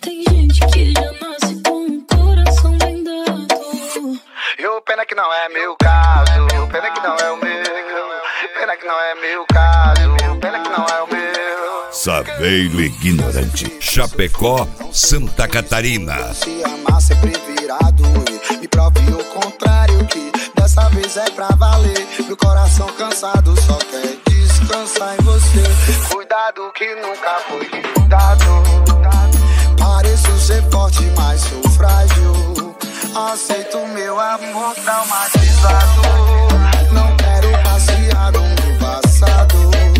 Tem gente que já nasce com um coração bem dado. E o pena que não é meu caso, pena que não é o meu. Pena que não é meu caso, pena que não é o meu. Saveiro Ignorante, Chapecó, Santa Catarina. Se amar sempre virado, me prove o contrário, que dessa vez é pra valer. Meu coração cansado só quer descansar em você. Cuidado que nunca foi cuidado. Pareço ser forte, mas sou frágil. Aceito meu amor traumatizado. Não quero passear no meu passado.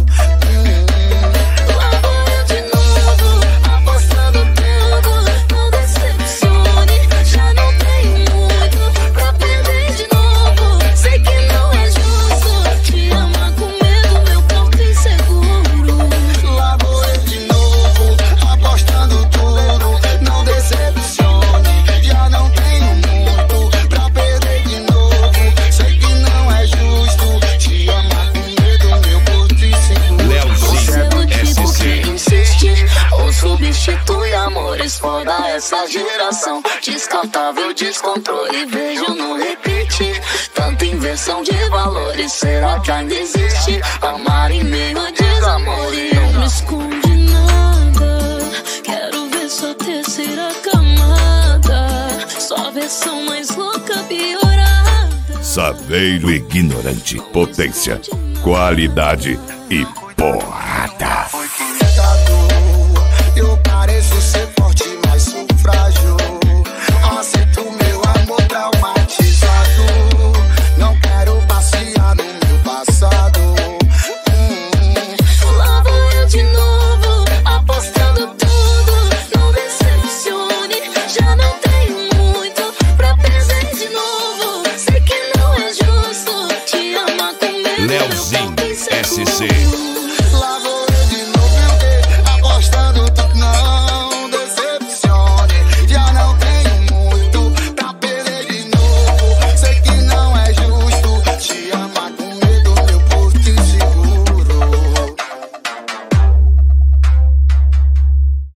Lá vou eu de novo, apostando tudo. Não decepcione, já não tenho muito pra perder de novo. Sei que não é justo te amar com medo, meu corpo inseguro. Lá vou eu de novo, apostando tudo. Não decepcione, já não tenho muito pra perder de novo. Sei que não é justo te amar com medo, meu corpo inseguro. Você é do tipo que insiste ou substitui amores foda essa geração. Descartável, descontrole, vejo no repeat. Tanta inversão de valores, será que ainda existe? Amar em meio a desamor e não me esconde nada. Quero ver sua terceira camada, sua versão mais louca, piorada. Saveiro Ignorante, potência, qualidade e porrada.